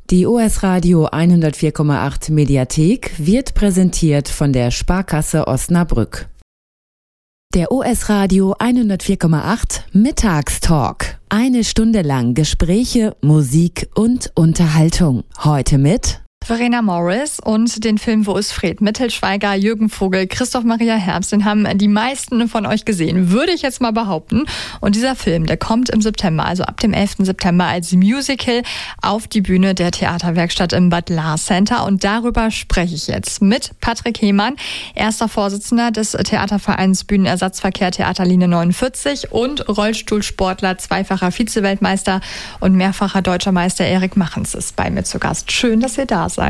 Die OS Radio 104,8 Mediathek wird präsentiert von der Sparkasse Osnabrück. Der OS Radio 104,8 Mittagstalk. 1 Stunde lang Gespräche, Musik und Unterhaltung. Heute mit Verena Morris und den Film Wo ist Fred? Mit Til Schweiger, Jürgen Vogel, Christoph Maria Herbst. Den haben die meisten von euch gesehen, würde ich jetzt mal behaupten. Und dieser Film, der kommt im September, also ab dem 11. September als Musical auf die Bühne der Theaterwerkstatt im Bad Lars Center. Und darüber spreche ich jetzt mit Patrick Hehmann, erster Vorsitzender des Theatervereins Bühnenersatzverkehr Theaterlinie 49 und Rollstuhlsportler, zweifacher Vize-Weltmeister und mehrfacher deutscher Meister Erik Machens ist bei mir zu Gast. Schön, dass ihr da seid.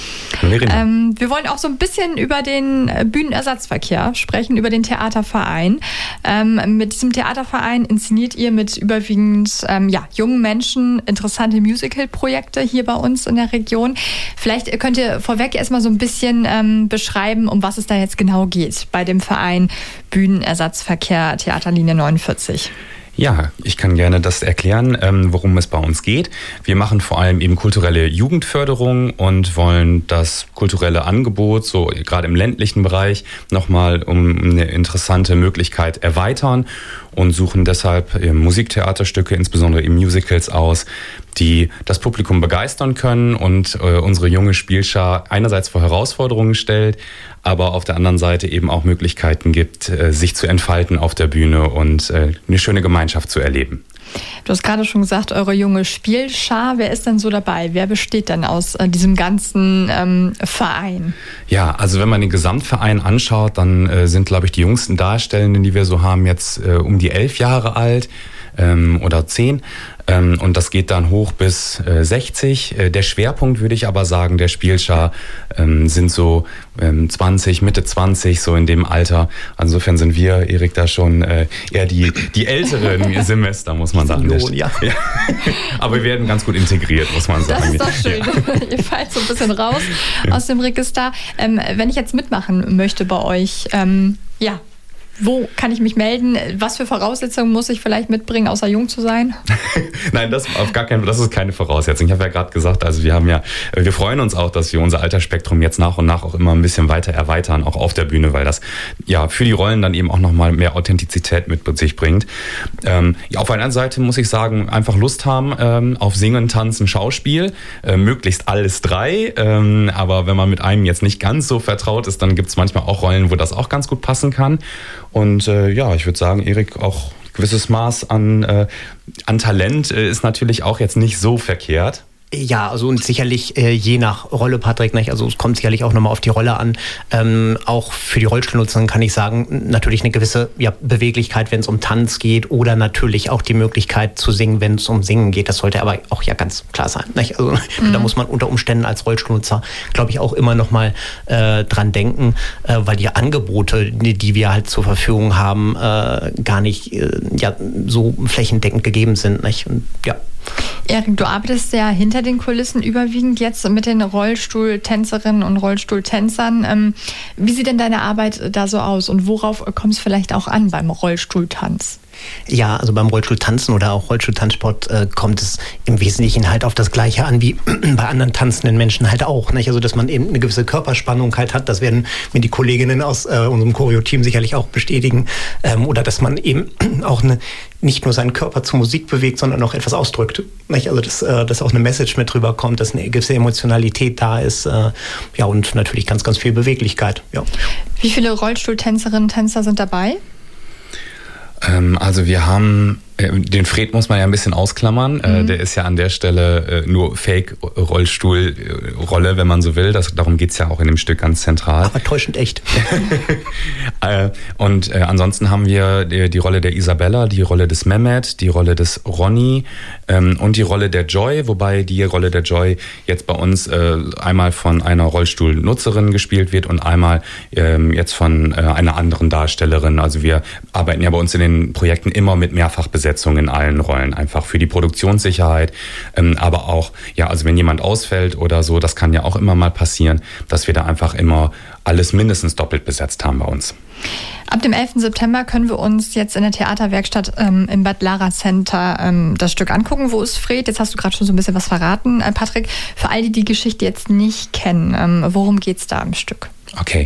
Wir wollen auch so ein bisschen über den Bühnenersatzverkehr sprechen, über den Theaterverein. Mit diesem Theaterverein inszeniert ihr mit überwiegend jungen Menschen interessante Musical-Projekte hier bei uns in der Region. Vielleicht könnt ihr vorweg erstmal so ein bisschen beschreiben, um was es da jetzt genau geht bei dem Verein Bühnenersatzverkehr Theaterlinie 49. Ja, ich kann gerne das erklären, worum es bei uns geht. Wir machen vor allem eben kulturelle Jugendförderung und wollen das kulturelle Angebot, so gerade im ländlichen Bereich, nochmal um eine interessante Möglichkeit erweitern und suchen deshalb Musiktheaterstücke, insbesondere eben Musicals aus, die das Publikum begeistern können und unsere junge Spielschar einerseits vor Herausforderungen stellt, aber auf der anderen Seite eben auch Möglichkeiten gibt, sich zu entfalten auf der Bühne und eine schöne Gemeinschaft zu erleben. Du hast gerade schon gesagt, eure junge Spielschar. Wer ist denn so dabei? Wer besteht denn aus diesem ganzen Verein? Ja, also wenn man den Gesamtverein anschaut, dann sind, glaube ich, die jüngsten Darstellenden, die wir so haben, jetzt um die 11 Jahre alt oder 10. Und das geht dann hoch bis 60. Der Schwerpunkt, würde ich aber sagen, der Spielschar sind so 20, Mitte 20, so in dem Alter. Insofern sind wir, Erik, da schon eher die älteren Semester, muss man sagen. Ja. Aber wir werden ganz gut integriert, muss man sagen. Das ist doch schön. Ja. Ihr fallt so ein bisschen raus aus dem Register. Wenn ich jetzt mitmachen möchte bei euch, wo kann ich mich melden? Was für Voraussetzungen muss ich vielleicht mitbringen, außer jung zu sein? Nein, das ist keine Voraussetzung. Ich habe ja gerade gesagt, also wir freuen uns auch, dass wir unser Altersspektrum jetzt nach und nach auch immer ein bisschen weiter erweitern, auch auf der Bühne, weil das ja für die Rollen dann eben auch nochmal mehr Authentizität mit sich bringt. Auf der anderen Seite muss ich sagen, einfach Lust haben auf Singen, Tanzen, Schauspiel, möglichst alles 3. Aber wenn man mit einem jetzt nicht ganz so vertraut ist, dann gibt es manchmal auch Rollen, wo das auch ganz gut passen kann. Und ich würde sagen, Erik, auch ein gewisses Maß an Talent ist natürlich auch jetzt nicht so verkehrt. Ja, also und sicherlich je nach Rolle, Patrick, nicht? Also es kommt sicherlich auch nochmal auf die Rolle an. Auch für die Rollstuhlnutzer kann ich sagen, natürlich eine gewisse Beweglichkeit, wenn es um Tanz geht, oder natürlich auch die Möglichkeit zu singen, wenn es um Singen geht. Das sollte aber auch ja ganz klar sein. Nicht? Also da muss man unter Umständen als Rollstuhlnutzer, glaube ich, auch immer nochmal dran denken, weil die Angebote, die wir halt zur Verfügung haben, gar nicht so flächendeckend gegeben sind. Nicht? Und, ja. Erik, du arbeitest ja hinter den Kulissen überwiegend jetzt mit den Rollstuhltänzerinnen und Rollstuhltänzern. Wie sieht denn deine Arbeit da so aus und worauf kommt es vielleicht auch an beim Rollstuhltanz? Ja, also beim Rollstuhltanzen oder auch Rollstuhltanzsport kommt es im Wesentlichen halt auf das Gleiche an wie bei anderen tanzenden Menschen halt auch. Nicht? Also dass man eben eine gewisse Körperspannung halt hat, das werden mir die Kolleginnen aus unserem Choreo-Team sicherlich auch bestätigen. Oder dass man eben auch nicht nur seinen Körper zur Musik bewegt, sondern auch etwas ausdrückt. Nicht? Also dass auch eine Message mit drüber kommt, dass eine gewisse Emotionalität da ist. Und natürlich ganz, ganz viel Beweglichkeit. Ja. Wie viele Rollstuhltänzerinnen und Tänzer sind dabei? Also wir haben, den Fred muss man ja ein bisschen ausklammern. Der ist ja an der Stelle nur Fake-Rollstuhlrolle, wenn man so will. Darum geht's ja auch in dem Stück ganz zentral. Aber täuschend echt. Und ansonsten haben wir die Rolle der Isabella, die Rolle des Mehmet, die Rolle des Ronny und die Rolle der Joy, wobei die Rolle der Joy jetzt bei uns einmal von einer Rollstuhlnutzerin gespielt wird und einmal jetzt von einer anderen Darstellerin. Also wir arbeiten ja bei uns in den Projekten immer mit mehrfach besetzten Besetzung in allen Rollen, einfach für die Produktionssicherheit, aber auch, ja, also wenn jemand ausfällt oder so, das kann ja auch immer mal passieren, dass wir da einfach immer alles mindestens doppelt besetzt haben bei uns. Ab dem 11. September können wir uns jetzt in der Theaterwerkstatt im Bad Lara Center das Stück angucken. Wo ist Fred? Jetzt hast du gerade schon so ein bisschen was verraten, Patrick. Für all die die Geschichte jetzt nicht kennen, worum geht's da im Stück? Okay,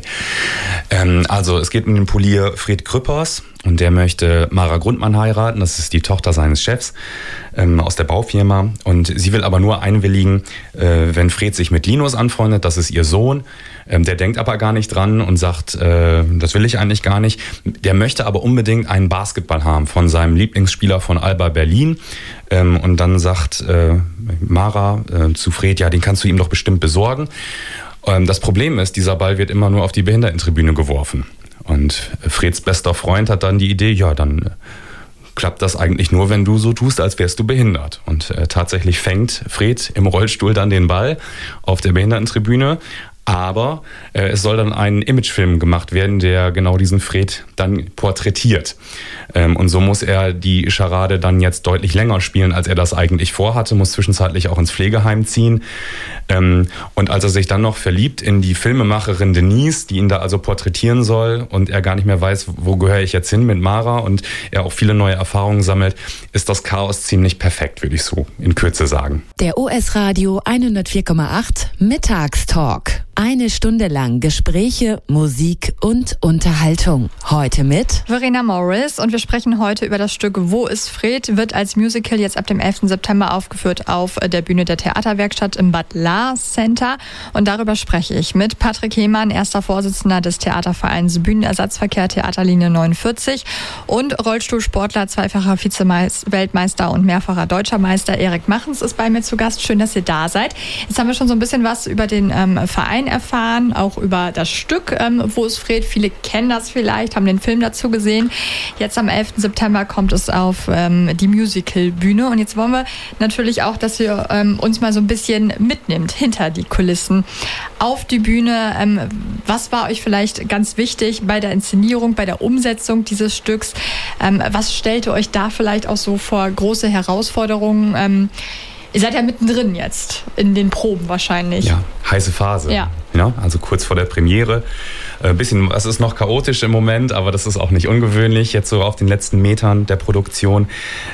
also es geht um den Polier Fred Krüppers und der möchte Mara Grundmann heiraten, das ist die Tochter seines Chefs aus der Baufirma, und sie will aber nur einwilligen, wenn Fred sich mit Linus anfreundet, das ist ihr Sohn, der denkt aber gar nicht dran und sagt, das will ich eigentlich gar nicht. Der möchte aber unbedingt einen Basketball haben von seinem Lieblingsspieler von Alba Berlin, und dann sagt Mara zu Fred, ja, den kannst du ihm doch bestimmt besorgen. Das Problem ist, dieser Ball wird immer nur auf die Behindertentribüne geworfen. Und Freds bester Freund hat dann die Idee, ja, dann klappt das eigentlich nur, wenn du so tust, als wärst du behindert. Und tatsächlich fängt Fred im Rollstuhl dann den Ball auf der Behindertentribüne. Aber es soll dann ein Imagefilm gemacht werden, der genau diesen Fred dann porträtiert. Und so muss er die Scharade dann jetzt deutlich länger spielen, als er das eigentlich vorhatte, muss zwischenzeitlich auch ins Pflegeheim ziehen. Und als er sich dann noch verliebt in die Filmemacherin Denise, die ihn da also porträtieren soll, und er gar nicht mehr weiß, wo gehöre ich jetzt hin mit Mara, und er auch viele neue Erfahrungen sammelt, ist das Chaos ziemlich perfekt, würde ich so in Kürze sagen. Der US Radio 104,8 Mittagstalk. 1 Stunde lang Gespräche, Musik und Unterhaltung. Heute mit Verena Morris, und wir sprechen heute über das Stück Wo ist Fred? Wird als Musical jetzt ab dem 11. September aufgeführt auf der Bühne der Theaterwerkstatt im Bad Lara Center. Und darüber spreche ich mit Patrick Hehmann, erster Vorsitzender des Theatervereins Bühnenersatzverkehr Theaterlinie 49, und Rollstuhlsportler, zweifacher Vize-Weltmeister und mehrfacher Deutscher Meister Erik Machens ist bei mir zu Gast. Schön, dass ihr da seid. Jetzt haben wir schon so ein bisschen was über den Verein erfahren, auch über das Stück Wo ist Fred? Viele kennen das vielleicht, haben den Film dazu gesehen. Jetzt am 11. September kommt es auf die Musicalbühne, und jetzt wollen wir natürlich auch, dass ihr uns mal so ein bisschen mitnimmt hinter die Kulissen auf die Bühne. Was war euch vielleicht ganz wichtig bei der Inszenierung, bei der Umsetzung dieses Stücks? Was stellte euch da vielleicht auch so vor große Herausforderungen? Ihr seid ja mittendrin jetzt, in den Proben wahrscheinlich. Ja, heiße Phase. Ja. Ja, also kurz vor der Premiere. Es ist noch chaotisch im Moment, aber das ist auch nicht ungewöhnlich, jetzt so auf den letzten Metern der Produktion.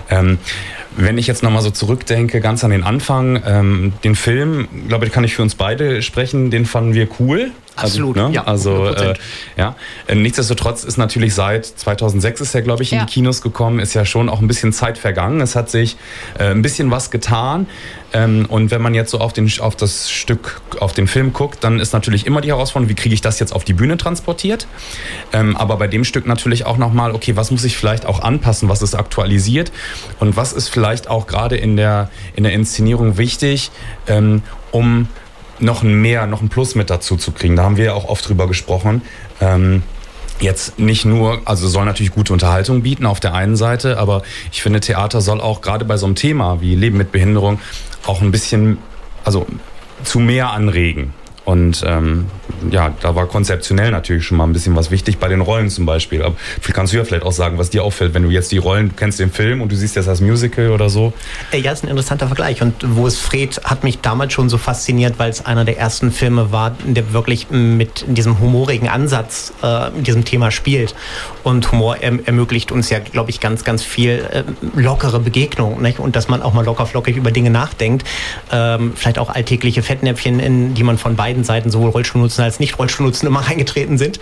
Wenn ich jetzt nochmal so zurückdenke, ganz an den Anfang, den Film, glaube ich, kann ich für uns beide sprechen, den fanden wir cool. Absolut, also, ne? ja. Also, ja. Nichtsdestotrotz ist natürlich seit 2006 ist er, glaube ich, in die Kinos gekommen, ist ja schon auch ein bisschen Zeit vergangen. Es hat sich ein bisschen was getan. Und wenn man jetzt so auf das Stück, auf den Film guckt, dann ist natürlich immer die Herausforderung, wie kriege ich das jetzt auf die Bühne transportiert? Aber bei dem Stück natürlich auch nochmal, okay, was muss ich vielleicht auch anpassen, was ist aktualisiert und was ist vielleicht auch gerade in der Inszenierung wichtig, um noch ein Plus mit dazu zu kriegen. Da haben wir ja auch oft drüber gesprochen. Jetzt nicht nur, also soll natürlich gute Unterhaltung bieten auf der einen Seite, aber ich finde, Theater soll auch gerade bei so einem Thema wie Leben mit Behinderung auch ein bisschen, also zu mehr anregen. Und ja, da war konzeptionell natürlich schon mal ein bisschen was wichtig bei den Rollen zum Beispiel. Aber kannst du ja vielleicht auch sagen, was dir auffällt, wenn du jetzt die Rollen, du kennst den Film und du siehst das als Musical oder so? Ja, ist ein interessanter Vergleich. Und Wo ist Fred hat mich damals schon so fasziniert, weil es einer der ersten Filme war, der wirklich mit diesem humorigen Ansatz mit diesem Thema spielt. Und Humor ermöglicht uns ja, glaube ich, ganz, ganz viel lockere Begegnung, nicht? Und dass man auch mal lockerflockig über Dinge nachdenkt. Vielleicht auch alltägliche Fettnäpfchen, in die man von beiden Seiten, sowohl Rollstuhlnutzen als Nicht-Rollstuhlnutzen, immer reingetreten sind.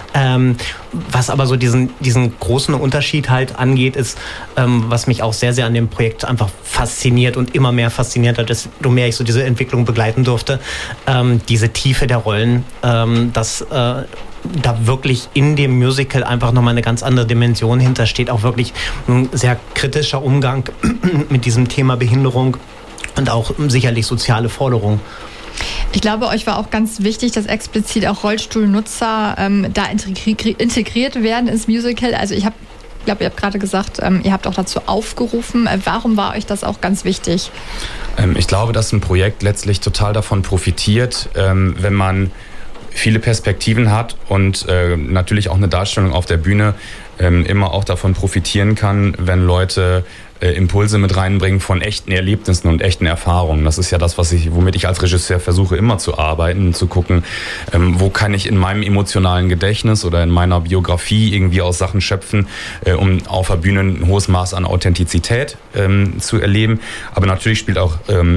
Was aber so diesen großen Unterschied halt angeht, ist, was mich auch sehr, sehr an dem Projekt einfach fasziniert und immer mehr fasziniert hat, desto mehr ich so diese Entwicklung begleiten durfte, diese Tiefe der Rollen, dass da wirklich in dem Musical einfach nochmal eine ganz andere Dimension hintersteht, auch wirklich ein sehr kritischer Umgang mit diesem Thema Behinderung und auch sicherlich soziale Forderungen. Ich glaube, euch war auch ganz wichtig, dass explizit auch Rollstuhlnutzer da integriert werden ins Musical. Also ich glaube, ihr habt gerade gesagt, ihr habt auch dazu aufgerufen. Warum war euch das auch ganz wichtig? Ich glaube, dass ein Projekt letztlich total davon profitiert, wenn man viele Perspektiven hat und natürlich auch eine Darstellung auf der Bühne, immer auch davon profitieren kann, wenn Leute Impulse mit reinbringen von echten Erlebnissen und echten Erfahrungen. Das ist ja das, womit ich als Regisseur versuche immer zu arbeiten, zu gucken, wo kann ich in meinem emotionalen Gedächtnis oder in meiner Biografie irgendwie aus Sachen schöpfen, um auf der Bühne ein hohes Maß an Authentizität zu erleben. Aber natürlich spielt auch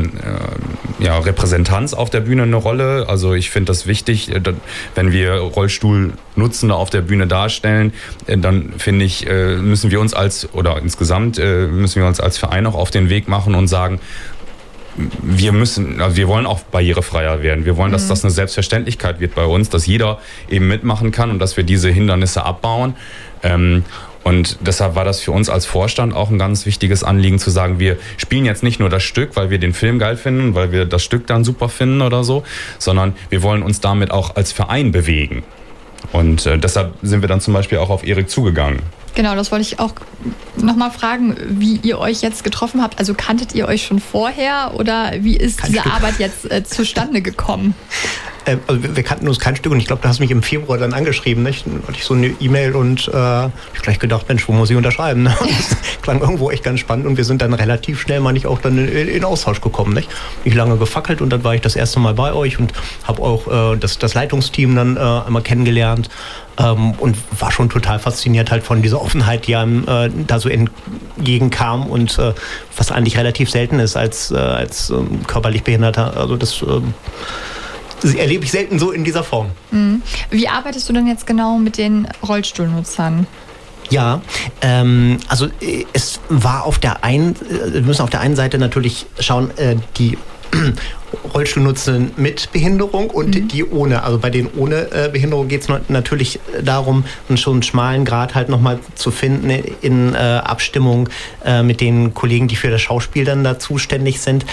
Repräsentanz auf der Bühne eine Rolle. Also ich finde das wichtig, wenn wir Rollstuhlnutzende auf der Bühne darstellen, dann finde ich, müssen wir uns als Verein auch auf den Weg machen und sagen, wir wollen auch barrierefreier werden. Wir wollen, dass das eine Selbstverständlichkeit wird bei uns, dass jeder eben mitmachen kann und dass wir diese Hindernisse abbauen. Und deshalb war das für uns als Vorstand auch ein ganz wichtiges Anliegen zu sagen, wir spielen jetzt nicht nur das Stück, weil wir den Film geil finden, weil wir das Stück dann super finden oder so, sondern wir wollen uns damit auch als Verein bewegen. Und deshalb sind wir dann zum Beispiel auch auf Erik zugegangen. Genau, das wollte ich auch nochmal fragen, wie ihr euch jetzt getroffen habt. Also kanntet ihr euch schon vorher oder wie ist diese Arbeit jetzt zustande gekommen? Also wir kannten uns kein Stück und ich glaube, du hast mich im Februar dann angeschrieben, nicht? Dann hatte ich so eine E-Mail und ich gleich gedacht, Mensch, wo muss ich unterschreiben? Ne? Das klang irgendwo echt ganz spannend und wir sind dann relativ schnell, auch dann in Austausch gekommen, nicht? Nicht lange gefackelt und dann war ich das erste Mal bei euch und habe auch das Leitungsteam dann einmal kennengelernt. Und war schon total fasziniert halt von dieser Offenheit, die einem da so entgegenkam und was eigentlich relativ selten ist als körperlich Behinderter. Also das erlebe ich selten so in dieser Form. Wie arbeitest du denn jetzt genau mit den Rollstuhlnutzern? Ja, also es war wir müssen auf der einen Seite natürlich schauen, die Rollstuhlnutzenden mit Behinderung und die ohne. Also bei denen ohne Behinderung geht es natürlich darum, schon einen schmalen Grat halt nochmal zu finden in Abstimmung mit den Kollegen, die für das Schauspiel dann da zuständig sind.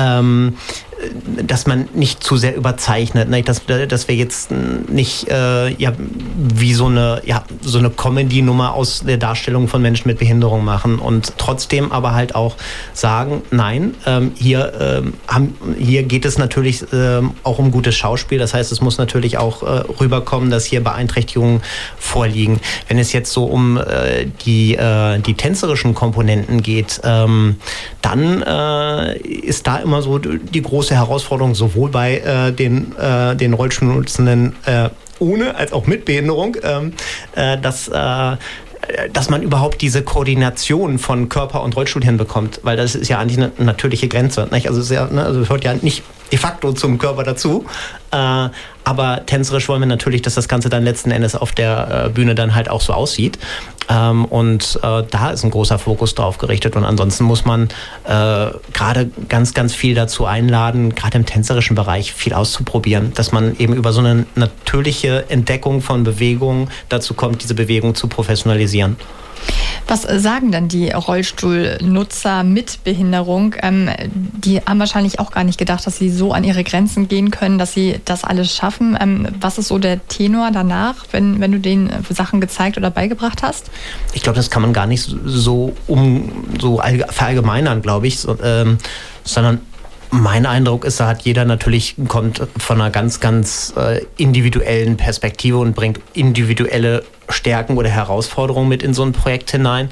Dass man nicht zu sehr überzeichnet, ne? Dass wir jetzt nicht wie so eine Comedy-Nummer aus der Darstellung von Menschen mit Behinderung machen und trotzdem aber halt auch sagen, nein, hier geht es natürlich auch um gutes Schauspiel. Das heißt, es muss natürlich auch rüberkommen, dass hier Beeinträchtigungen vorliegen. Wenn es jetzt so um die tänzerischen Komponenten geht, dann ist da immer so die große Herausforderung, sowohl bei den Rollstuhlnutzenden ohne als auch mit Behinderung, dass man überhaupt diese Koordination von Körper und Rollstuhl hinbekommt, weil das ist ja eigentlich eine natürliche Grenze, nicht? Also es hört ja nicht de facto zum Körper dazu, aber tänzerisch wollen wir natürlich, dass das Ganze dann letzten Endes auf der Bühne dann halt auch so aussieht. Und da ist ein großer Fokus drauf gerichtet und ansonsten muss man gerade ganz, ganz viel dazu einladen, gerade im tänzerischen Bereich viel auszuprobieren, dass man eben über so eine natürliche Entdeckung von Bewegungen dazu kommt, diese Bewegung zu professionalisieren. Was sagen denn die Rollstuhlnutzer mit Behinderung? Die haben wahrscheinlich auch gar nicht gedacht, dass sie so an ihre Grenzen gehen können, dass sie das alles schaffen. Was ist so der Tenor danach, wenn du denen Sachen gezeigt oder beigebracht hast? Ich glaube, das kann man gar nicht so verallgemeinern, glaube ich, sondern mein Eindruck ist, da hat jeder kommt von einer ganz, ganz individuellen Perspektive und bringt individuelle Stärken oder Herausforderungen mit in so ein Projekt hinein.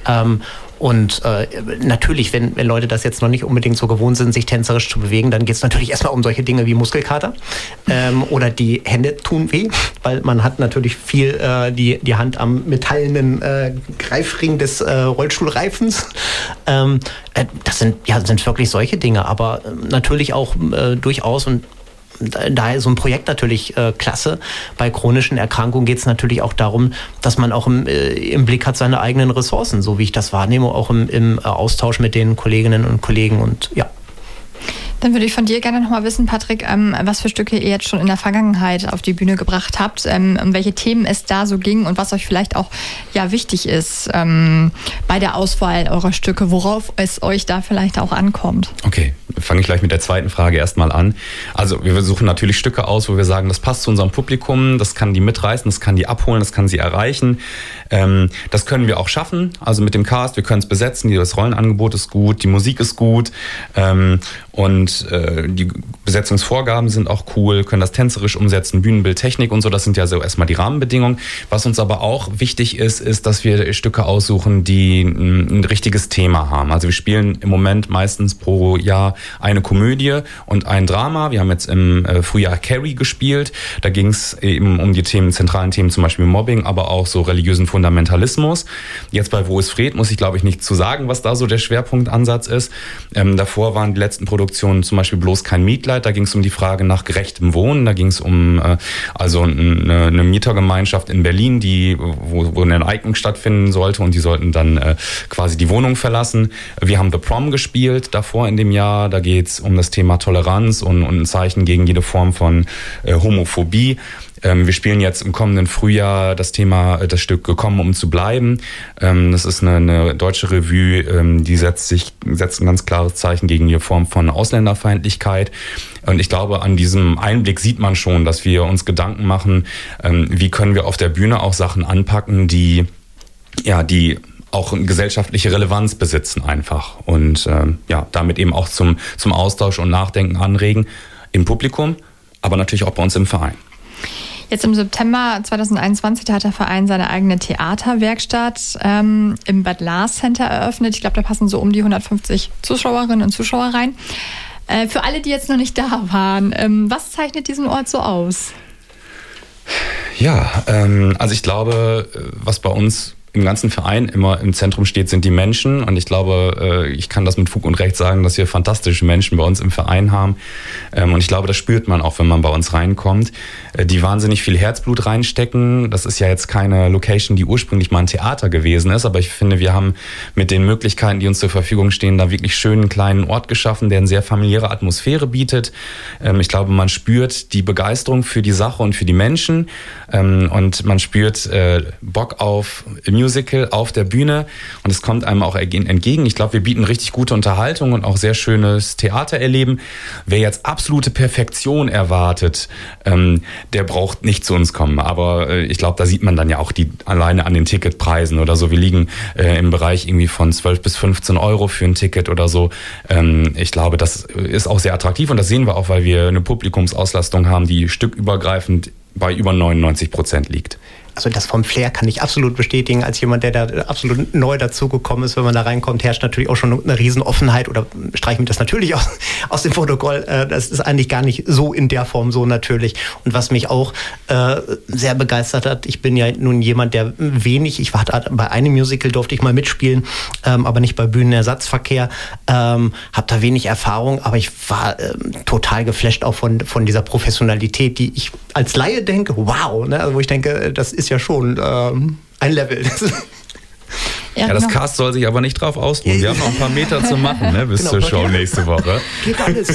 Und natürlich, wenn Leute das jetzt noch nicht unbedingt so gewohnt sind, sich tänzerisch zu bewegen, dann geht es natürlich erstmal um solche Dinge wie Muskelkater oder die Hände tun weh, weil man hat natürlich viel die Hand am metallenen Greifring des Rollstuhlreifens. Das sind wirklich solche Dinge, aber natürlich auch durchaus und daher ist so ein Projekt natürlich klasse. Bei chronischen Erkrankungen geht es natürlich auch darum, dass man auch im Blick hat seine eigenen Ressourcen, so wie ich das wahrnehme, auch im Austausch mit den Kolleginnen und Kollegen und ja. Dann würde ich von dir gerne noch mal wissen, Patrick, was für Stücke ihr jetzt schon in der Vergangenheit auf die Bühne gebracht habt, um welche Themen es da so ging und was euch vielleicht auch wichtig ist bei der Auswahl eurer Stücke, worauf es euch da vielleicht auch ankommt. Okay, fange ich gleich mit der zweiten Frage erstmal an. Also wir suchen natürlich Stücke aus, wo wir sagen, das passt zu unserem Publikum, das kann die mitreißen, das kann die abholen, das kann sie erreichen. Das können wir auch schaffen, also mit dem Cast, wir können es besetzen, das Rollenangebot ist gut, die Musik ist gut und die Besetzungsvorgaben sind auch cool, können das tänzerisch umsetzen, Bühnenbild, Technik und so, das sind ja so erstmal die Rahmenbedingungen. Was uns aber auch wichtig ist, dass wir Stücke aussuchen, die ein richtiges Thema haben. Also wir spielen im Moment meistens pro Jahr eine Komödie und ein Drama. Wir haben jetzt im Frühjahr Carrie gespielt. Da ging es eben um die zentralen Themen, zum Beispiel Mobbing, aber auch so religiösen Fundamentalismus. Jetzt bei Wo ist Fred muss ich, glaube ich, nicht zu sagen, was da so der Schwerpunktansatz ist. Davor waren die letzten Produktionen zum Beispiel Bloß kein Mitleid. Da ging es um die Frage nach gerechtem Wohnen. Da ging es um also eine Mietergemeinschaft in Berlin, wo eine Enteignung stattfinden sollte und die sollten dann quasi die Wohnung verlassen. Wir haben The Prom gespielt davor in dem Jahr. Da geht es um das Thema Toleranz und ein Zeichen gegen jede Form von Homophobie. Wir spielen jetzt im kommenden Frühjahr das Stück Gekommen, um zu bleiben. Das ist eine deutsche Revue, die setzt ein ganz klares Zeichen gegen jede Form von Ausländerfeindlichkeit. Und ich glaube, an diesem Einblick sieht man schon, dass wir uns Gedanken machen, wie können wir auf der Bühne auch Sachen anpacken, die auch eine gesellschaftliche Relevanz besitzen einfach. Und damit eben auch zum Austausch und Nachdenken anregen im Publikum, aber natürlich auch bei uns im Verein. Jetzt im September 2021, da hat der Verein seine eigene Theaterwerkstatt im Bad Lars Center eröffnet. Ich glaube, da passen so um die 150 Zuschauerinnen und Zuschauer rein. Für alle, die jetzt noch nicht da waren, was zeichnet diesen Ort so aus? Ja, also ich glaube, was bei uns im ganzen Verein immer im Zentrum steht, sind die Menschen. Und ich glaube, ich kann das mit Fug und Recht sagen, dass wir fantastische Menschen bei uns im Verein haben. Und ich glaube, das spürt man auch, wenn man bei uns reinkommt. Die wahnsinnig viel Herzblut reinstecken. Das ist ja jetzt keine Location, die ursprünglich mal ein Theater gewesen ist. Aber ich finde, wir haben mit den Möglichkeiten, die uns zur Verfügung stehen, da wirklich schönen kleinen Ort geschaffen, der eine sehr familiäre Atmosphäre bietet. Ich glaube, man spürt die Begeisterung für die Sache und für die Menschen. Und man spürt Bock auf Musical auf der Bühne und es kommt einem auch entgegen. Ich glaube, wir bieten richtig gute Unterhaltung und auch sehr schönes Theatererleben. Wer jetzt absolute Perfektion erwartet, der braucht nicht zu uns kommen. Aber ich glaube, da sieht man dann ja auch alleine an den Ticketpreisen oder so. Wir liegen im Bereich irgendwie von 12 bis 15 Euro für ein Ticket oder so. Ich glaube, das ist auch sehr attraktiv und das sehen wir auch, weil wir eine Publikumsauslastung haben, die stückübergreifend bei über 99% liegt. Also das vom Flair kann ich absolut bestätigen, als jemand, der da absolut neu dazugekommen ist. Wenn man da reinkommt, herrscht natürlich auch schon eine Riesenoffenheit oder streichen wir das natürlich aus dem Protokoll. Das ist eigentlich gar nicht so in der Form so natürlich. Und was mich auch sehr begeistert hat, ich bin ja nun jemand, der ich war bei einem Musical, durfte ich mal mitspielen, aber nicht bei Bühnenersatzverkehr, habe da wenig Erfahrung, aber ich war total geflasht auch von dieser Professionalität, die ich als Laie denke, wow, ne? Also wo ich denke, das ist ja schon ein Level. Ja, das Cast soll sich aber nicht drauf ausruhen. Wir haben noch ein paar Meter zu machen, ne, bis zur Show nächste Woche. Geht alles.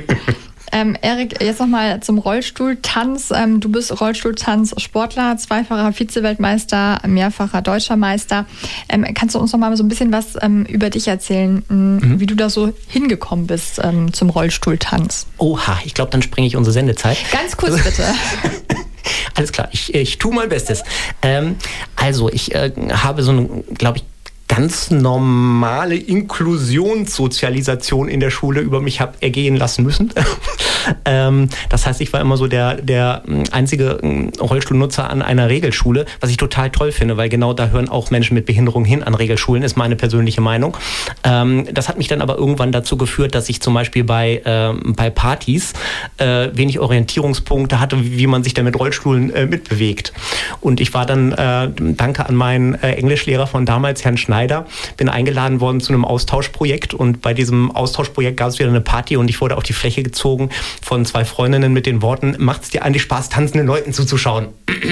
Erik, jetzt nochmal zum Rollstuhltanz. Du bist Rollstuhltanz-Sportler, zweifacher Vize-Weltmeister, mehrfacher deutscher Meister. Kannst du uns nochmal so ein bisschen was über dich erzählen, wie du da so hingekommen bist zum Rollstuhltanz? Oha, ich glaube, dann springe ich unsere Sendezeit. Ganz kurz bitte. Alles klar, ich tue mein Bestes. Ich habe so eine, glaube ich, ganz normale Inklusionssozialisation in der Schule über mich habe ergehen lassen müssen. Das heißt, ich war immer so der einzige Rollstuhlnutzer an einer Regelschule, was ich total toll finde, weil genau da hören auch Menschen mit Behinderung hin an Regelschulen, ist meine persönliche Meinung. Das hat mich dann aber irgendwann dazu geführt, dass ich zum Beispiel bei Partys wenig Orientierungspunkte hatte, wie man sich da mit Rollstuhlen mitbewegt. Und ich war dann, danke an meinen Englischlehrer von damals, Herrn Schneider, bin eingeladen worden zu einem Austauschprojekt und bei diesem Austauschprojekt gab es wieder eine Party und ich wurde auf die Fläche gezogen von zwei Freundinnen mit den Worten, macht's dir eigentlich Spaß, tanzenden Leuten zuzuschauen.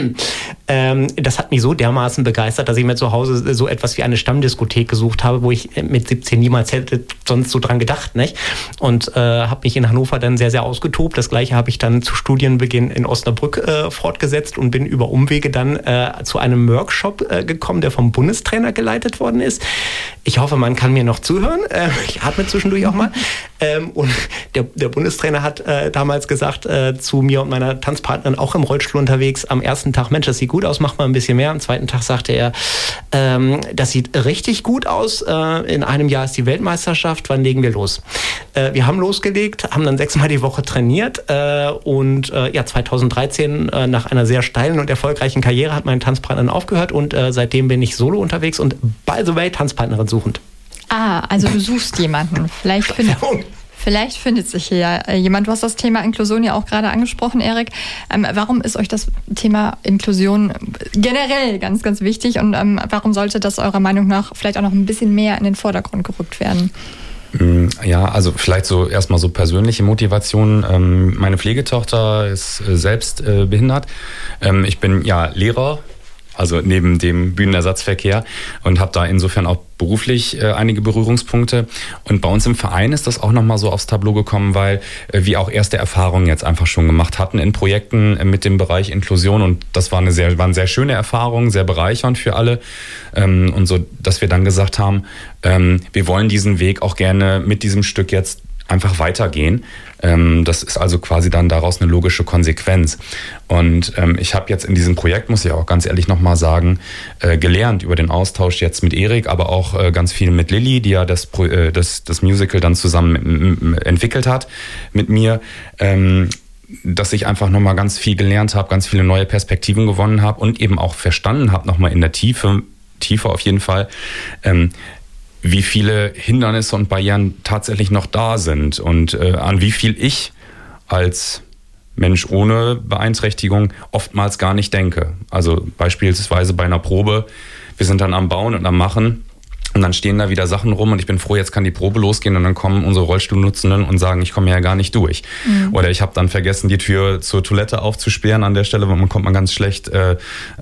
Das hat mich so dermaßen begeistert, dass ich mir zu Hause so etwas wie eine Stammdiskothek gesucht habe, wo ich mit 17 niemals hätte sonst so dran gedacht, nicht? Und habe mich in Hannover dann sehr, sehr ausgetobt. Das Gleiche habe ich dann zu Studienbeginn in Osnabrück fortgesetzt und bin über Umwege dann zu einem Workshop gekommen, der vom Bundestrainer geleitet worden ist. Ich hoffe, man kann mir noch zuhören. Ich atme zwischendurch auch mal. Und der Bundestrainer hat damals gesagt zu mir und meiner Tanzpartnerin, auch im Rollstuhl unterwegs, am ersten ersten Tag, Mensch, das sieht gut aus, mach mal ein bisschen mehr. Am zweiten Tag sagte er, das sieht richtig gut aus. In einem Jahr ist die Weltmeisterschaft, wann legen wir los? Wir haben losgelegt, haben dann 6-mal die Woche trainiert und 2013 nach einer sehr steilen und erfolgreichen Karriere hat meine Tanzpartnerin aufgehört und seitdem bin ich solo unterwegs und by the way, Tanzpartnerin suchend. Also du suchst jemanden. Vielleicht findet sich hier ja jemand. Du hast das Thema Inklusion ja auch gerade angesprochen, Erik. Warum ist euch das Thema Inklusion generell ganz, ganz wichtig und warum sollte das eurer Meinung nach vielleicht auch noch ein bisschen mehr in den Vordergrund gerückt werden? Ja, also vielleicht so erstmal so persönliche Motivation. Meine Pflegetochter ist selbst behindert. Ich bin ja Lehrer, also neben dem Bühnenersatzverkehr und habe da insofern auch beruflich einige Berührungspunkte. Und bei uns im Verein ist das auch nochmal so aufs Tableau gekommen, weil wir auch erste Erfahrungen jetzt einfach schon gemacht hatten in Projekten mit dem Bereich Inklusion und das waren sehr schöne Erfahrungen, sehr bereichernd für alle und so, dass wir dann gesagt haben, wir wollen diesen Weg auch gerne mit diesem Stück jetzt einfach weitergehen. Das ist also quasi dann daraus eine logische Konsequenz. Und ich habe jetzt in diesem Projekt, muss ich auch ganz ehrlich nochmal sagen, gelernt über den Austausch jetzt mit Erik, aber auch ganz viel mit Lilly, die ja das Musical dann zusammen entwickelt hat mit mir, dass ich einfach nochmal ganz viel gelernt habe, ganz viele neue Perspektiven gewonnen habe und eben auch verstanden habe, nochmal in der Tiefe auf jeden Fall, wie viele Hindernisse und Barrieren tatsächlich noch da sind und an wie viel ich als Mensch ohne Beeinträchtigung oftmals gar nicht denke. Also beispielsweise bei einer Probe, wir sind dann am Bauen und am Machen und dann stehen da wieder Sachen rum und ich bin froh, jetzt kann die Probe losgehen und dann kommen unsere Rollstuhlnutzenden und sagen, ich komme ja gar nicht durch. Oder ich habe dann vergessen, die Tür zur Toilette aufzusperren an der Stelle, weil man kommt ganz schlecht da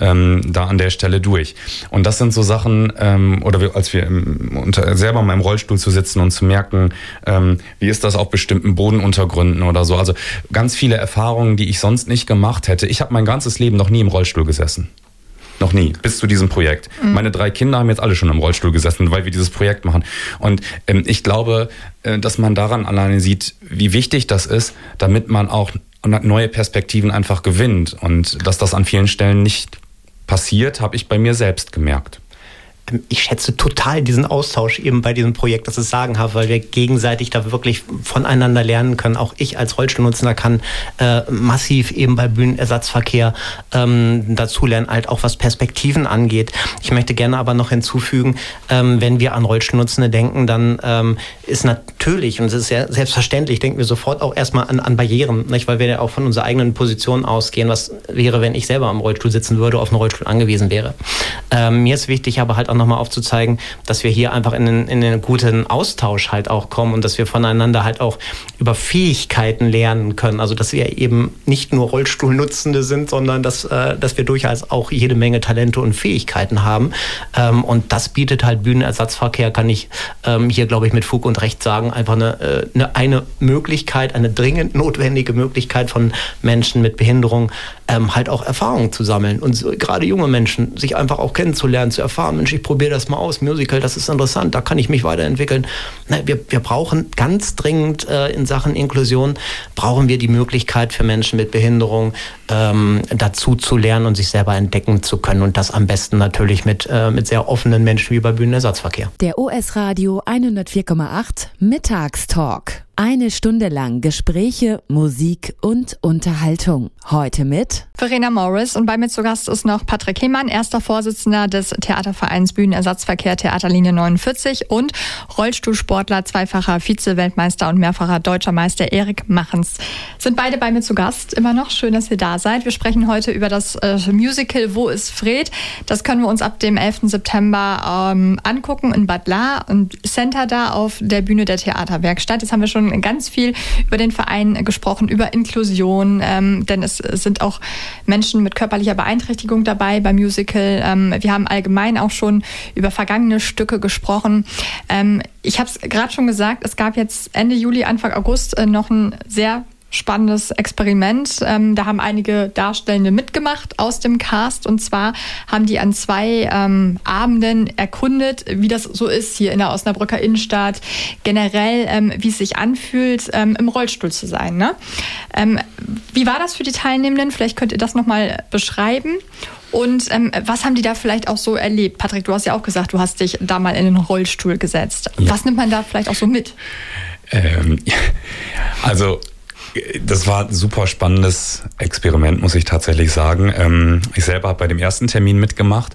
an der Stelle durch. Und das sind so Sachen, als wir selber mal im Rollstuhl zu sitzen und zu merken, wie ist das auf bestimmten Bodenuntergründen oder so. Also ganz viele Erfahrungen, die ich sonst nicht gemacht hätte. Ich habe mein ganzes Leben noch nie im Rollstuhl gesessen. Noch nie, bis zu diesem Projekt. Meine 3 Kinder haben jetzt alle schon im Rollstuhl gesessen, weil wir dieses Projekt machen. Und ich glaube, dass man daran alleine sieht, wie wichtig das ist, damit man auch neue Perspektiven einfach gewinnt. Und dass das an vielen Stellen nicht passiert, habe ich bei mir selbst gemerkt. Ich schätze total diesen Austausch eben bei diesem Projekt, das ist sagenhaft, weil wir gegenseitig da wirklich voneinander lernen können. Auch ich als Rollstuhlnutzender kann massiv eben bei Bühnenersatzverkehr dazulernen, halt auch was Perspektiven angeht. Ich möchte gerne aber noch hinzufügen, wenn wir an Rollstuhlnutzende denken, dann ist natürlich, und es ist ja selbstverständlich, denken wir sofort auch erstmal an Barrieren, nicht? Weil wir ja auch von unserer eigenen Position ausgehen, was wäre, wenn ich selber am Rollstuhl sitzen würde, auf einen Rollstuhl angewiesen wäre. Mir ist wichtig, aber halt auch nochmal aufzuzeigen, dass wir hier einfach in einen guten Austausch halt auch kommen und dass wir voneinander halt auch über Fähigkeiten lernen können. Also dass wir eben nicht nur Rollstuhlnutzende sind, sondern dass wir durchaus auch jede Menge Talente und Fähigkeiten haben. Und das bietet halt Bühnenersatzverkehr, kann ich hier, glaube ich, mit Fug und Recht sagen, einfach eine Möglichkeit, eine dringend notwendige Möglichkeit von Menschen mit Behinderung, halt auch Erfahrungen zu sammeln und so, gerade junge Menschen, sich einfach auch kennenzulernen, zu erfahren, Mensch, ich probiere das mal aus, Musical, das ist interessant, da kann ich mich weiterentwickeln. Wir brauchen ganz dringend in Sachen Inklusion, brauchen wir die Möglichkeit für Menschen mit Behinderung dazu zu lernen und sich selber entdecken zu können und das am besten natürlich mit sehr offenen Menschen wie bei Bühnenersatzverkehr. Der OS Radio 104,8 Mittagstalk. 1 Stunde lang Gespräche, Musik und Unterhaltung. Heute mit Verena Morris und bei mir zu Gast ist noch Patrick Hehmann, erster Vorsitzender des Theatervereins Bühnenersatzverkehr Theaterlinie 49 und Rollstuhlsportler, zweifacher Vize-Weltmeister und mehrfacher deutscher Meister Erik Machens. Sind beide bei mir zu Gast, immer noch. Schön, dass ihr da seid. Wir sprechen heute über das Musical Wo ist Fred? Das können wir uns ab dem 11. September angucken in Bad Lahr und Center da auf der Bühne der Theaterwerkstatt. Jetzt haben wir schon ganz viel über den Verein gesprochen, über Inklusion, denn es sind auch Menschen mit körperlicher Beeinträchtigung dabei beim Musical. Wir haben allgemein auch schon über vergangene Stücke gesprochen. Ich habe es gerade schon gesagt, es gab jetzt Ende Juli, Anfang August noch ein sehr spannendes Experiment. Da haben einige Darstellende mitgemacht aus dem Cast und zwar haben die an 2 Abenden erkundet, wie das so ist hier in der Osnabrücker Innenstadt, generell wie es sich anfühlt, im Rollstuhl zu sein. Ne? Wie war das für die Teilnehmenden? Vielleicht könnt ihr das nochmal beschreiben. Und was haben die da vielleicht auch so erlebt? Patrick, du hast ja auch gesagt, du hast dich da mal in den Rollstuhl gesetzt. Ja. Was nimmt man da vielleicht auch so mit? Also das war ein super spannendes Experiment, muss ich tatsächlich sagen. Ich selber habe bei dem ersten Termin mitgemacht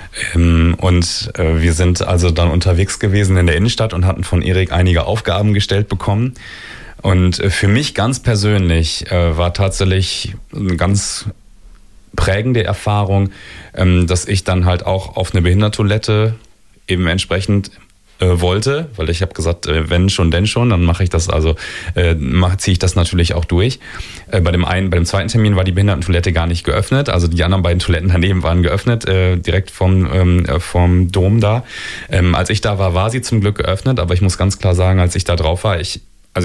und wir sind also dann unterwegs gewesen in der Innenstadt und hatten von Erik einige Aufgaben gestellt bekommen. Und für mich ganz persönlich war tatsächlich eine ganz prägende Erfahrung, dass ich dann halt auch auf eine Behindertentoilette eben entsprechend wollte, weil ich habe gesagt, wenn schon, denn schon, dann mache ich das, also ziehe ich das natürlich auch durch. Bei dem zweiten Termin war die Behindertentoilette gar nicht geöffnet, also die anderen beiden Toiletten daneben waren geöffnet, direkt vom Dom da. Als ich da war sie zum Glück geöffnet, aber ich muss ganz klar sagen, als ich da drauf war, ich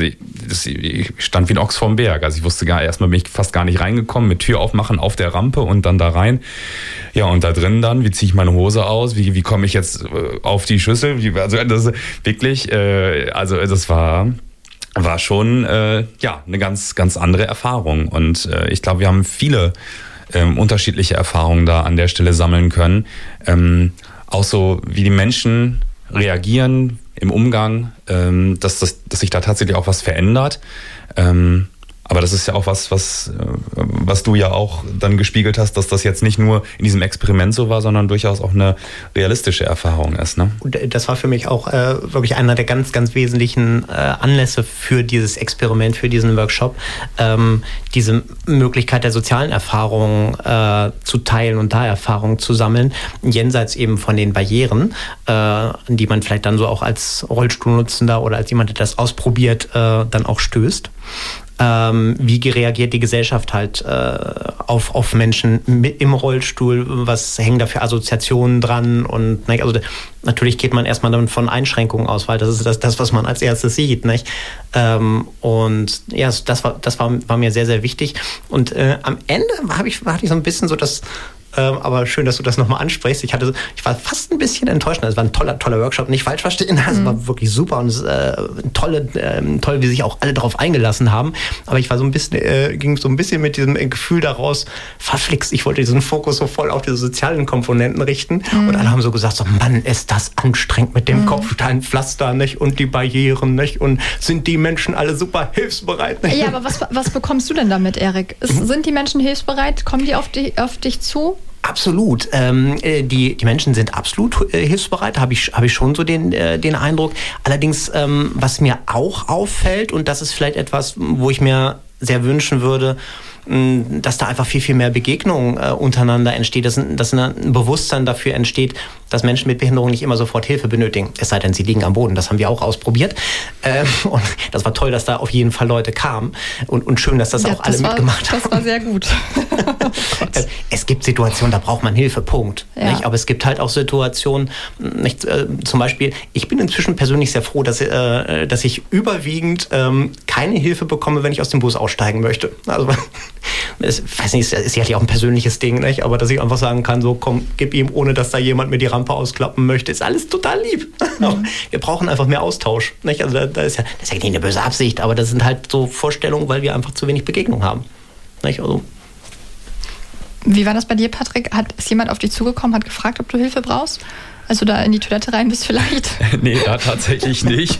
stand wie ein Ochs vorm Berg. Also ich wusste erstmal bin ich fast gar nicht reingekommen, mit Tür aufmachen auf der Rampe und dann da rein. Ja, und da drin dann, wie ziehe ich meine Hose aus? Wie komme ich jetzt auf die Schüssel? Also das wirklich, das war schon eine ganz, ganz andere Erfahrung. Und ich glaube, wir haben viele unterschiedliche Erfahrungen da an der Stelle sammeln können. Auch so, wie die Menschen reagieren im Umgang, dass sich da tatsächlich auch was verändert. Aber das ist ja auch was du ja auch dann gespiegelt hast, dass das jetzt nicht nur in diesem Experiment so war, sondern durchaus auch eine realistische Erfahrung ist. Ne? Und das war für mich auch wirklich einer der ganz, ganz wesentlichen Anlässe für dieses Experiment, für diesen Workshop, diese Möglichkeit der sozialen Erfahrungen zu teilen und da Erfahrungen zu sammeln, jenseits eben von den Barrieren, die man vielleicht dann so auch als Rollstuhlnutzender oder als jemand, der das ausprobiert, dann auch stößt. Wie reagiert die Gesellschaft halt auf Menschen im Rollstuhl? Was hängen da für Assoziationen dran? Und also natürlich geht man erstmal dann von Einschränkungen aus, weil das ist das was man als erstes sieht. Nicht? Und ja, das war mir sehr, sehr wichtig. Und am Ende hatte ich so ein bisschen so das. Aber schön, dass du das nochmal ansprichst. Ich war fast ein bisschen enttäuscht. Es war ein toller Workshop, nicht falsch verstehen. Es war wirklich super und es toll, wie sich auch alle darauf eingelassen haben. Aber ich war so ein bisschen, ging so ein bisschen mit diesem Gefühl daraus, verflixt. Ich wollte diesen Fokus so voll auf diese sozialen Komponenten richten. Und alle haben so gesagt, so, Mann, ist das anstrengend mit dem Kopfsteinpflaster, nicht? Und die Barrieren, nicht? Und sind die Menschen alle super hilfsbereit, nicht? Ja, aber was bekommst du denn damit, Erik? Sind die Menschen hilfsbereit? Kommen die auf dich zu? Absolut. Die Menschen sind absolut hilfsbereit, habe ich schon so den Eindruck. Allerdings, was mir auch auffällt, und das ist vielleicht etwas, wo ich mir sehr wünschen würde, dass da einfach viel, viel mehr Begegnung untereinander entsteht, dass ein Bewusstsein dafür entsteht, dass Menschen mit Behinderung nicht immer sofort Hilfe benötigen. Es sei denn, sie liegen am Boden. Das haben wir auch ausprobiert. Und das war toll, dass da auf jeden Fall Leute kamen. Und schön, dass das auch alle mitgemacht haben. Das war sehr gut. Es gibt Situationen, da braucht man Hilfe, Punkt. Ja. Nicht? Aber es gibt halt auch Situationen, nicht, zum Beispiel, ich bin inzwischen persönlich sehr froh, dass ich überwiegend keine Hilfe bekomme, wenn ich aus dem Bus aussteigen möchte. Also, ich weiß nicht, ist sicherlich auch ein persönliches Ding, nicht? Aber dass ich einfach sagen kann, so komm, gib ihm, ohne dass da jemand mir die Rampe ausklappen möchte, ist alles total lieb. Wir brauchen einfach mehr Austausch. Nicht? Also das ist ja nicht eine böse Absicht, aber das sind halt so Vorstellungen, weil wir einfach zu wenig Begegnung haben. Nicht? Also, wie war das bei dir, Patrick? Ist jemand auf dich zugekommen, hat gefragt, ob du Hilfe brauchst? Als du da in die Toilette rein bist vielleicht? Nee, da tatsächlich nicht.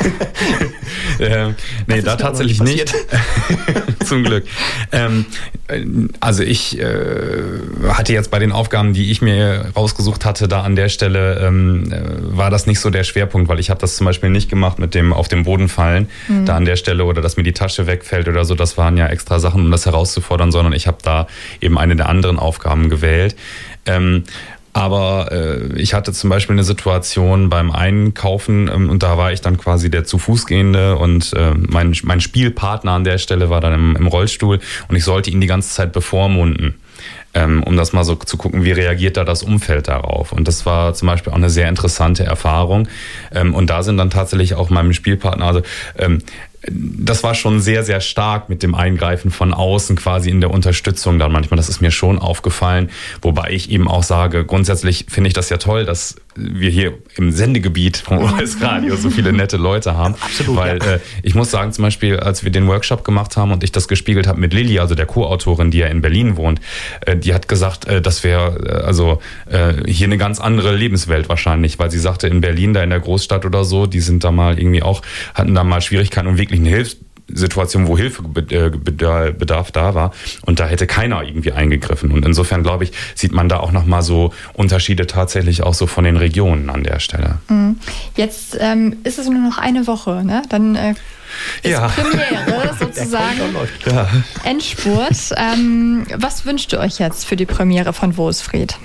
Da tatsächlich nicht. Zum Glück. Also ich hatte jetzt bei den Aufgaben, die ich mir rausgesucht hatte, da an der Stelle war das nicht so der Schwerpunkt, weil ich habe das zum Beispiel nicht gemacht mit dem auf den Boden fallen, da an der Stelle, oder dass mir die Tasche wegfällt oder so. Das waren ja extra Sachen, um das herauszufordern, sondern ich habe da eben eine der anderen Aufgaben gewählt. Aber ich hatte zum Beispiel eine Situation beim Einkaufen und da war ich dann quasi der zu Fuß gehende und mein Spielpartner an der Stelle war dann im Rollstuhl und ich sollte ihn die ganze Zeit bevormunden, um das mal so zu gucken, wie reagiert da das Umfeld darauf. Und das war zum Beispiel auch eine sehr interessante Erfahrung. Und da sind dann tatsächlich auch meinem Spielpartner, also das war schon sehr, sehr stark mit dem Eingreifen von außen quasi in der Unterstützung dann manchmal. Das ist mir schon aufgefallen. Wobei ich eben auch sage, grundsätzlich finde ich das ja toll, dass wir hier im Sendegebiet vom OS Radio so viele nette Leute haben. Absolut, weil ich muss sagen, zum Beispiel, als wir den Workshop gemacht haben und ich das gespiegelt habe mit Lilly, also der Co-Autorin, die ja in Berlin wohnt, die hat gesagt, das wäre hier eine ganz andere Lebenswelt wahrscheinlich, weil sie sagte, in Berlin, da in der Großstadt oder so, die sind da mal irgendwie auch, hatten da mal Schwierigkeiten und wirklich eine Hilfssituation, wo Hilfebedarf da war, und da hätte keiner irgendwie eingegriffen. Und insofern, glaube ich, sieht man da auch nochmal so Unterschiede tatsächlich auch so von den Regionen an der Stelle. Jetzt ist es nur noch eine Woche, ne? Dann ist Premiere sozusagen. Ja. Endspurt. Was wünscht ihr euch jetzt für die Premiere von Wo ist Fred?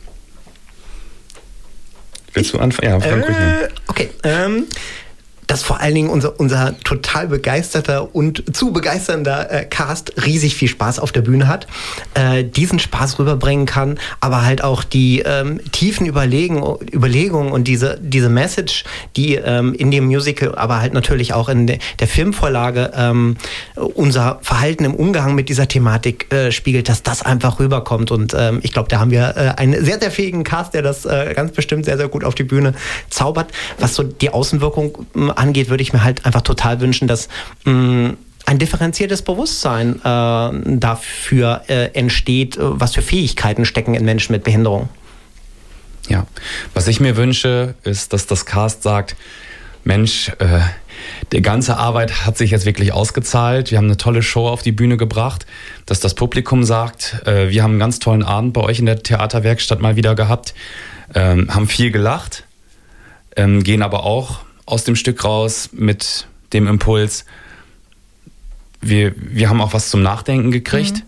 Willst du anfangen? Ja, Frank. Okay. Dass vor allen Dingen unser total begeisterter und zu begeisternder Cast riesig viel Spaß auf der Bühne hat, diesen Spaß rüberbringen kann, aber halt auch die tiefen Überlegungen und diese Message, die in dem Musical, aber halt natürlich auch in der Filmvorlage unser Verhalten im Umgang mit dieser Thematik spiegelt, dass das einfach rüberkommt. Und ich glaube, da haben wir einen sehr, sehr fähigen Cast, der das ganz bestimmt sehr, sehr gut auf die Bühne zaubert. Was so die Außenwirkung angeht, würde ich mir halt einfach total wünschen, dass ein differenziertes Bewusstsein dafür entsteht, was für Fähigkeiten stecken in Menschen mit Behinderung. Ja, was ich mir wünsche, ist, dass das Cast sagt, Mensch, die ganze Arbeit hat sich jetzt wirklich ausgezahlt. Wir haben eine tolle Show auf die Bühne gebracht, dass das Publikum sagt, wir haben einen ganz tollen Abend bei euch in der Theaterwerkstatt mal wieder gehabt, haben viel gelacht, gehen aber auch aus dem Stück raus mit dem Impuls, wir haben auch was zum Nachdenken gekriegt.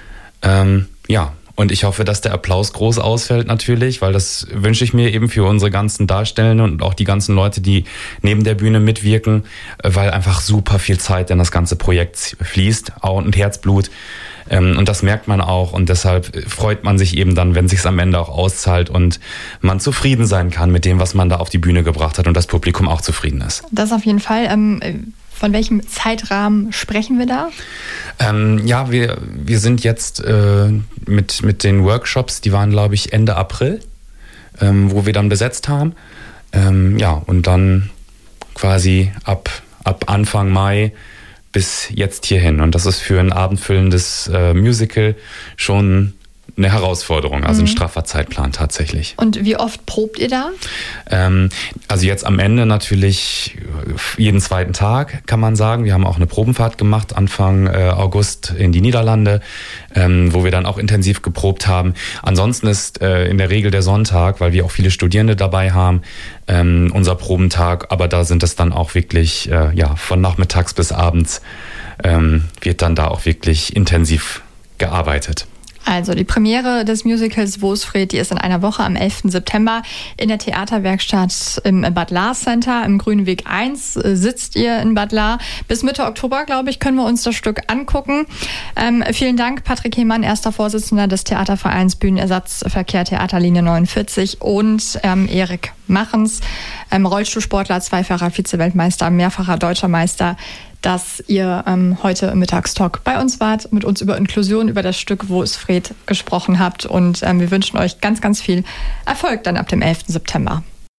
Und ich hoffe, dass der Applaus groß ausfällt natürlich, weil das wünsche ich mir eben für unsere ganzen Darstellenden und auch die ganzen Leute, die neben der Bühne mitwirken, weil einfach super viel Zeit in das ganze Projekt fließt und Herzblut. Und das merkt man auch, und deshalb freut man sich eben dann, wenn es sich am Ende auch auszahlt und man zufrieden sein kann mit dem, was man da auf die Bühne gebracht hat und das Publikum auch zufrieden ist. Das auf jeden Fall. Von welchem Zeitrahmen sprechen wir da? Wir sind jetzt mit den Workshops, die waren, glaube ich, Ende April, wo wir dann besetzt haben. Und dann quasi ab Anfang Mai bis jetzt hierhin. Und das ist für ein abendfüllendes Musical schon eine Herausforderung, also ein straffer Zeitplan tatsächlich. Und wie oft probt ihr da? Also jetzt am Ende natürlich jeden zweiten Tag, kann man sagen. Wir haben auch eine Probenfahrt gemacht, Anfang August in die Niederlande, wo wir dann auch intensiv geprobt haben. Ansonsten ist in der Regel der Sonntag, weil wir auch viele Studierende dabei haben, unser Probentag. Aber da sind es dann auch wirklich, von nachmittags bis abends wird dann da auch wirklich intensiv gearbeitet. Also die Premiere des Musicals Wo ist Fred, die ist in einer Woche am 11. September in der Theaterwerkstatt im Bad Lahr Center im Grünweg 1 sitzt ihr in Bad Lahr. Bis Mitte Oktober, glaube ich, können wir uns das Stück angucken. Vielen Dank, Patrick Hehmann, erster Vorsitzender des Theatervereins Bühnenersatzverkehr Theaterlinie 49, und Erik Machens, Rollstuhlsportler, zweifacher Vize-Weltmeister, mehrfacher deutscher Meister, dass ihr heute im Mittagstalk bei uns wart, mit uns über Inklusion, über das Stück Wo ist Fred gesprochen habt, und wir wünschen euch ganz, ganz viel Erfolg dann ab dem 11. September.